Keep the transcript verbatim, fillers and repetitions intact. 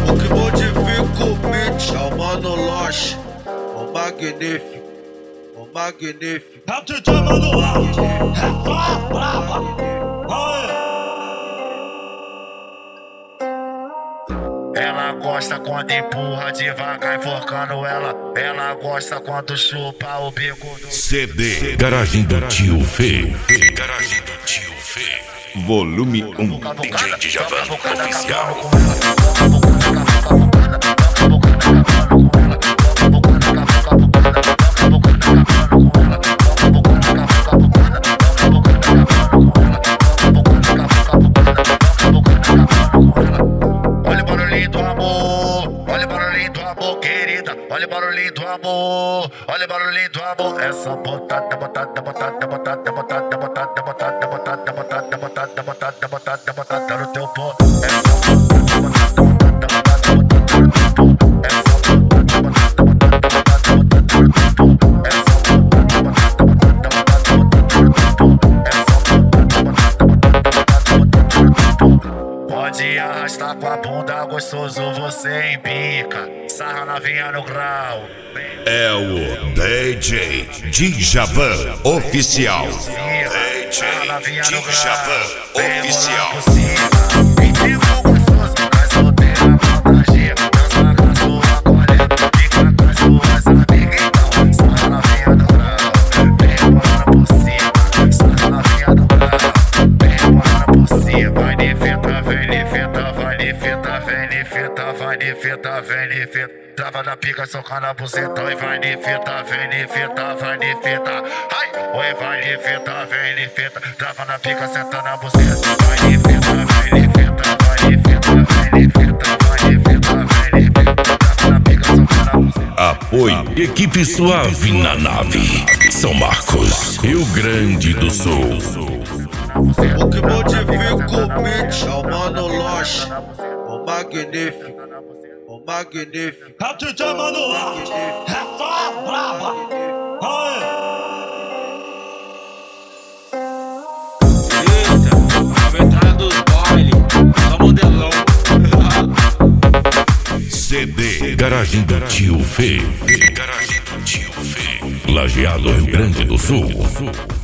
O que modifica o beat é o Mano Loche, o magnífico, o magnífico. É o D J Mano Loche, é só braba. Ela gosta quando empurra devagar, enforcando ela. Ela gosta quando chupa o bico do C D Garagem do Tio Feio. Garagem do Tio Feio. Volume um. D J Djavan Oficial. Olha o barulhinho do amor, olha o barulhinho do amor, querida. Olha o barulhinho do amor, olha o barulhinho do amor. Essa botada, botada, botada, botada, botada, botada, botada, botada, botada, botada, botada, botada, botada no teu pó. Essa botada, botada, botada, botada, botada no teu pó. Essa botada, botada, botada, botada, botada no teu pó. Essa botada, botada, botada, botada, botada no teu pó. Essa botada, botada, botada, botada no teu pó. Pode arrastar com a bunda, gostoso você embica. Sarra novinha no grau. É o D J Djavan Oficial. D J Djavan Oficial. Vai de fita, vem de fita, vai de fita, vem de fita, vai de fita, vem de fita. Trava na pica, soca na buceta. Oi, vai de fita, vem de fita, vai de fita. Ai, oi, vai de fita, vem de fita. Trava na pica, senta na buceta. Vai de fita, vem de fita, vai de fita, vem de fita, vai de fita, vem de fita. Trava na pica, soca na buceta. Apoio Equipe Suave na nave. São Marcos, Rio Grande do Sul. O que modifica o beat é o Mano Loche, o magnífico, o magnífico. É o D J Mano Loche, é só braba. Eita, a entrada dos baile, só modelão. C D Garagem do Tio Feio. Garagem do Tio Feio. Lajeado, Rio Grande do Sul.